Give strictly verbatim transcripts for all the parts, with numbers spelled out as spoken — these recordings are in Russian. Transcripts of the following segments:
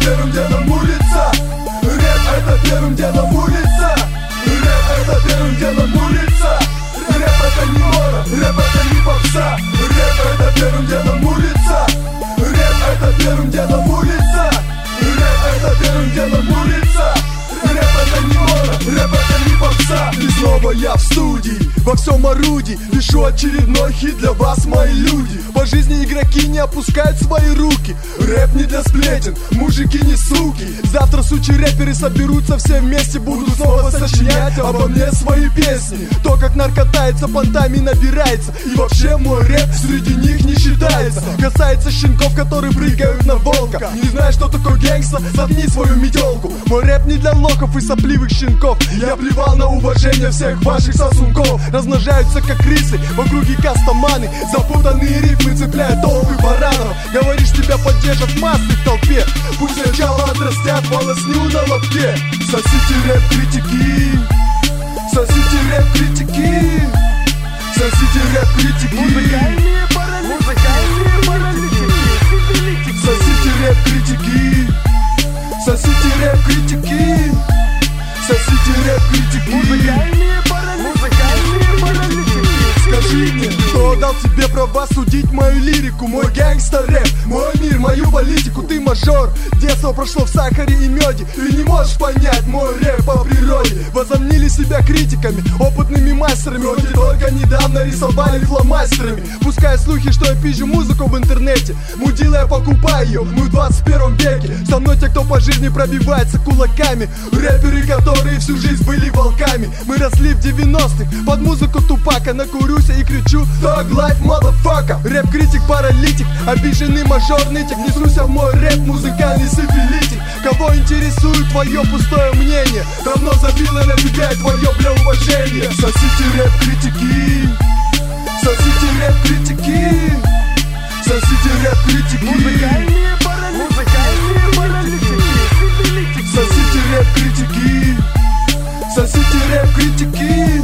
первым делом улица. Рэп это первым делом улица. Рэп это первым делом улица. Рэп это не мора, рэп это не попса. Рэп это первым делом улица. Рэп это первым делом улица. Рэп это первым делом улица. Рэп это не мора, рэп это не попса. И снова я в студии, во всем орудии, пишу очередной хит для вас, мои люди. По жизни игроки не опускают свои руки. Рэп не для сплетен, мужики не суки. Завтра сучи рэперы соберутся все вместе, будут снова сочинять обо мне свои песни. То, как наркотается, понтами набирается. И вообще мой рэп среди них не считается. Касается щенков, которые прыгают на волка. Не знаешь, что такое гэнгста? Заткни свою метелку. Мой рэп не для лохов и сопливых щенков. Я плевал на уважение всех ваших сосунков. Размножаются как крысы в округе кастоманы. Запутанные рифмы цепляют толпы баранов. Говоришь, тебя поддержат массы в толпе. Пусть сначала отрастят волосню на лобке. Сосите рэп критики, сосите рэп критики, сосите рэп критики. Музыкальные паралитики, музыкальные паралитики. Сосите рэп критики, сосите рэп критики, сосите рэп критики. Музыкальные паралитики, музыкальные паралитики. Скажи мне, кто дал тебе права судить мою лирику? Мой гэнгстер рэп, мой мир, мою политику. Ты мажор, детство прошло в сахаре и меде. Ты не можешь понять мой рэп по природе. Возомнили себя критиками, опытными мастерами. Вроде только недавно рисовали фломастерами. Пускай слухи, что я пизжу музыку в интернете. Мудила, я покупаю ее, мы в двадцать первом веке. Со мной те, кто по жизни пробивается кулаками. Рэперы, которые всю жизнь были волками. Мы росли в девяностых под музыку Тупака. Накурюсь и кричу Thug Life, motherfucker. Рэп-критик, паралитик, обиженный мажор нытик. Несуся в мой рэп, музыкальный сифилитик. Кого интересует твое пустое мнение? Давно забило на тебя и твое, бля, уважение. Сосите рэп-критики, сосите рэп-критики, сосите рэп-критики. Музыкальные паралитики, музыкальные паралитики. Сосите рэп-критики, сосите рэп-критики,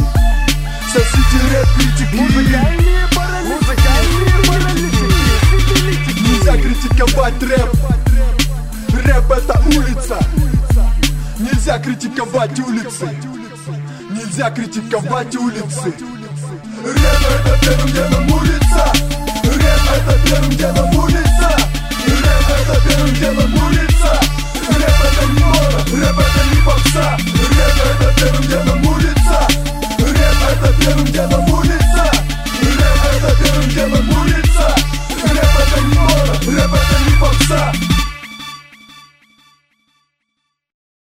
сосите рэп-критики. Музыкальные паралитики, музыкальные паралитики. Нельзя критиковать рэп. Рэп это улица. Нельзя критиковать улицы. Нельзя критиковать улицы. Рэп это первым делом улица. Рэп это первым делом улица. Рэп это первым делом улица. Рэп это не мора, рэп это не попса. Рэп это первым делом улица. Рэп это первым делом улица.